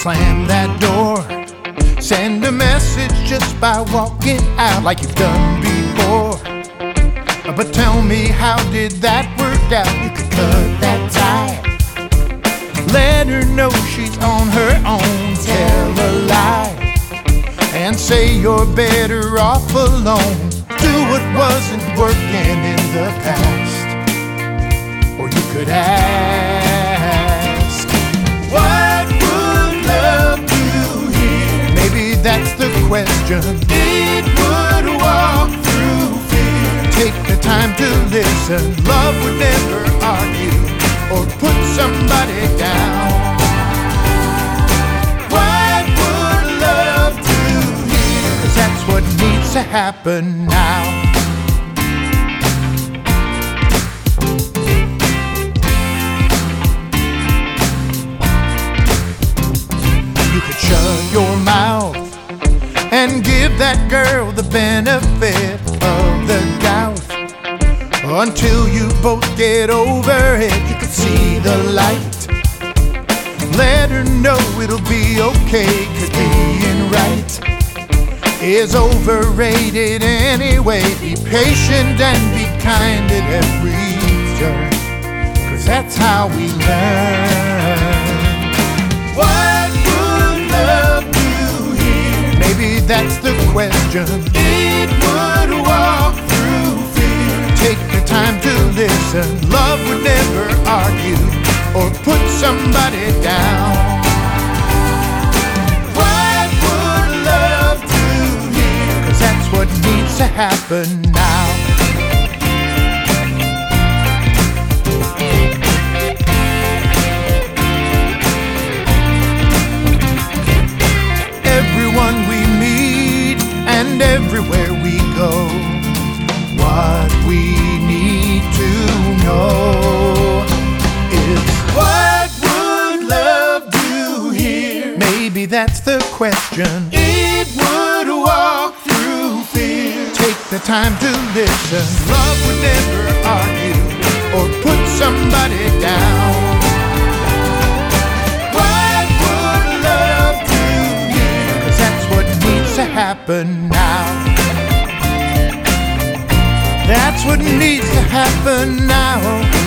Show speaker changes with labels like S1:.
S1: slam that door. Send a message just by walking out like you've done before. But tell me, how did that work out? You could cut that tie, let her know she's on her own. Tell a lie and say you're better off alone. Do what wasn't working in the past. Or you could ask, what would love do here? Maybe that's the question. It would walk through fear. Take the time to listen. Love would never argue or put somebody down. What would love do here? 'Cause that's what needs to happen now. You could shut your mouth and give that girl the benefit of the doubt. Until you both get over it, you can see the light. Let her know it'll be okay, 'cause being right is overrated anyway. Be patient and be kind at every turn, 'cause that's how we learn. What would love do here? Maybe that's the question. It would walk through fear. Take the time to listen. Love would never argue or put somebody down. What would love do here? 'Cause that's what needs to happen now. Everyone we meet and everywhere we go, what we need to know is, what would love do here? Maybe that's the question. It would walk through fear. Take the time to listen. Love would never argue or put somebody down. What would love do here? 'Cause that's what needs to happen now. That's what needs to happen now.